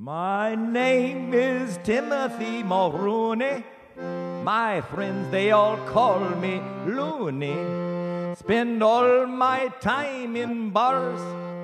My name is Timothy Mulrooney. My friends, they all call me Looney. Spend all my time in bars,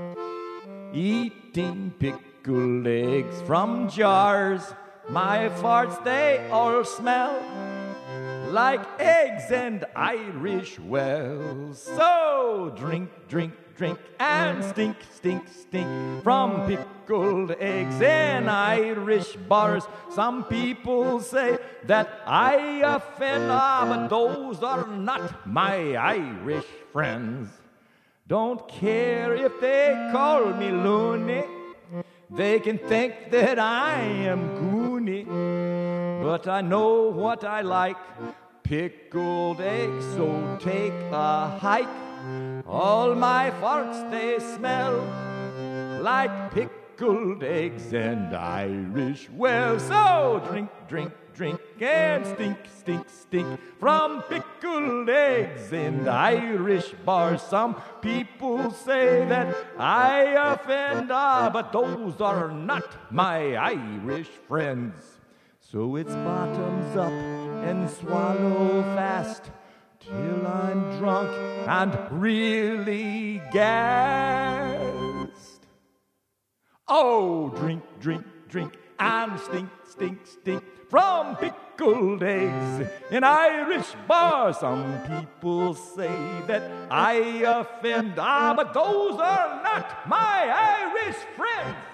eating pickled eggs from jars. My farts, they all smell like eggs and Irish wells. So drink, drink, drink, and stink, stink, stink from pickled eggs and Irish bars. Some people say that I offend, but those are not my Irish friends. Don't care if they call me loony. They can think that I am goony, but I know what I like, pickled eggs, so take a hike. All my farts, they smell like pickled eggs and Irish wells. So drink, drink, drink, and stink, stink, stink from pickled eggs and Irish bars. Some people say that I offend, but those are not my Irish friends. So it's bottoms up and swallow fast till I'm drunk and really gassed. Oh, drink, drink, drink, and stink, stink, stink from pickled eggs in Irish bars. Some people say that I offend, but those are not my Irish friends.